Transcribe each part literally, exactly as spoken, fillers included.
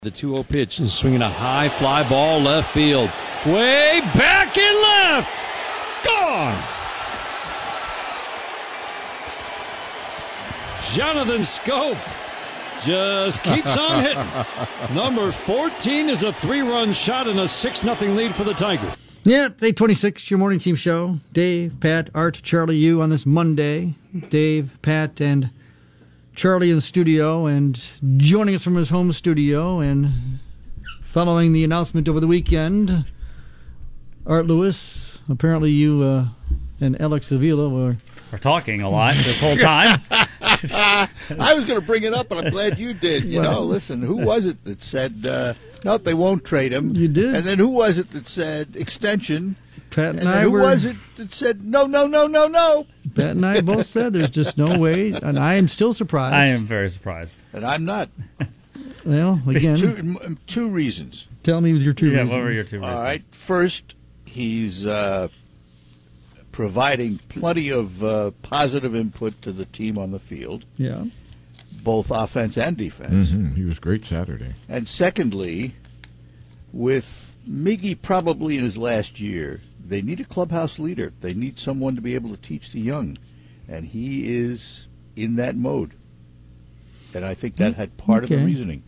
The two oh pitch is swinging a high fly ball left field. Way back and left. Gone. Jonathan Schoop just keeps on hitting. Number fourteen is a three-run shot and a six nothing lead for the Tigers. Yeah, day twenty-six, your morning team show. Dave, Pat, Art, Charlie, you on this Monday. Dave, Pat, and Charlie in the studio, and joining us from his home studio, and following the announcement over the weekend, Art Lewis. Apparently you uh, and Alex Avila were... We're talking a lot this whole time. I was going to bring it up, and I'm glad you did. You know, listen, who was it that said, uh, no, they won't trade him? You did. And then who was it that said extension? Pat and, and I who were... was it that said, no, no, no, no, no? Pat and I both said there's just no way, and I am still surprised. I am very surprised. And I'm not. Well, again... Two, two reasons. Tell me with your two yeah, reasons. what were your two reasons? All right. First, he's uh, providing plenty of uh, positive input to the team on the field. Yeah. Both offense and defense. Mm-hmm. He was great Saturday. And secondly, with Miggy probably in his last year, they need a clubhouse leader. They need someone to be able to teach the young. And he is in that mode. And I think that had part okay. of the reasoning.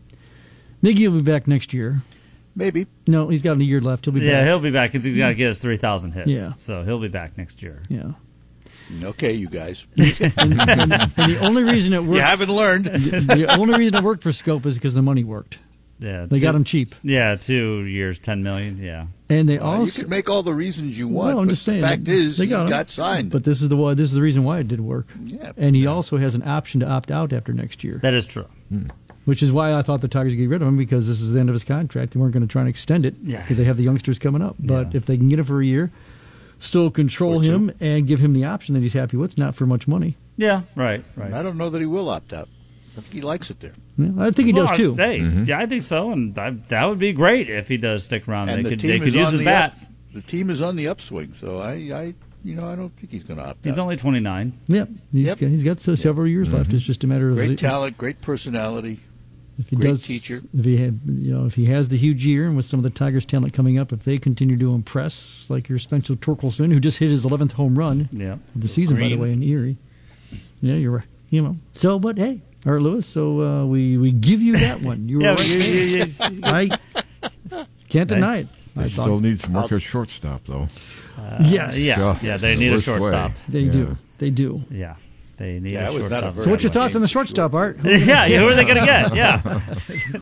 Miggy will be back next year. Maybe. No, he's got a year left. He'll be yeah, back. he'll be back because he's got to get his three thousand hits. Yeah. So he'll be back next year. Yeah. Okay, you guys. and, and, and the only reason it worked... You haven't learned. The, the only reason it worked for Schoop is because the money worked. Yeah, They two, got him cheap. Yeah, two years, ten million. Yeah. And they Well, also... you can make all the reasons you want, well, I'm but just saying, the fact is they he got, got signed. But this is the why, this is the reason why it did work. Yeah. And he yeah. also has an option to opt out after next year. That is true. Hmm. Which is why I thought the Tigers would get rid of him, because this is the end of his contract. They weren't going to try and extend it Yeah. because they have the youngsters coming up. But Yeah. if they can get him for a year, still control Or two. him and give him the option that he's happy with, not for much money. Yeah, right, right. I don't know that he will opt out. I think he likes it there. Yeah, I think he Well, does too. Hey, Mm-hmm. yeah, I think so, and I, that would be great if he does stick around. And they the could, team they could is use on his the bat. up, the team is on the upswing, so I, I you know, I don't think he's going to opt He's out. only twenty-nine. Yeah, he's Yep. got, he's got uh, several years left. It's just a matter of Great talent, great personality. if he great does, teacher. If he had, you know, if he has the huge year, and with some of the Tigers' talent coming up, if they continue to impress, like your Spencer Torkelson, who just hit his eleventh home run Yeah. of the season, by the Green. way, in Erie. Yeah, you're right. You know, so but hey, Art Lewis. So uh, we we give you that one. You were Yeah, right. you- you- you- I can't deny it. They I still thought need some work at shortstop, though. Uh, Yes. Yeah, Yeah. yeah, they It's need the a worst shortstop. way. they Yeah. do. They do. Yeah, they need Yeah, a it was not a shortstop. very So what's your much thoughts on the game. shortstop, Art? yeah, who are they going to get? Yeah.